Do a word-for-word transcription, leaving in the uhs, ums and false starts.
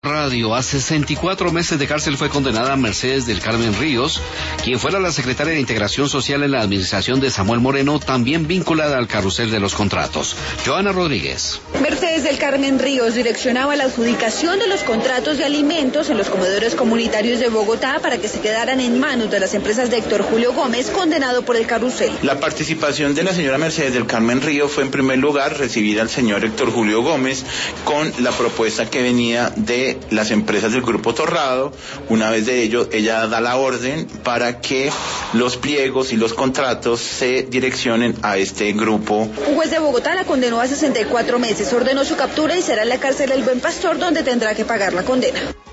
Radio, a sesenta y cuatro meses de cárcel fue condenada Mercedes del Carmen Ríos, quien fuera la secretaria de Integración Social en la administración de Samuel Moreno, también vinculada al carrusel de los contratos. Joana Rodríguez. Mercedes del Carmen Ríos direccionaba la adjudicación de los contratos de alimentos en los comedores comunitarios de Bogotá para que se quedaran en manos de las empresas de Héctor Julio Gómez, condenado por el carrusel. La participación de la señora Mercedes del Carmen Ríos fue en primer lugar recibir al señor Héctor Julio Gómez con la propuesta que venía de las empresas del Grupo Torrado. Una vez de ello, ella da la orden para que los pliegos y los contratos se direccionen a este grupo. Un juez de Bogotá la condenó a sesenta y cuatro meses, ordenó su captura y será en la cárcel El Buen Pastor, donde tendrá que pagar la condena.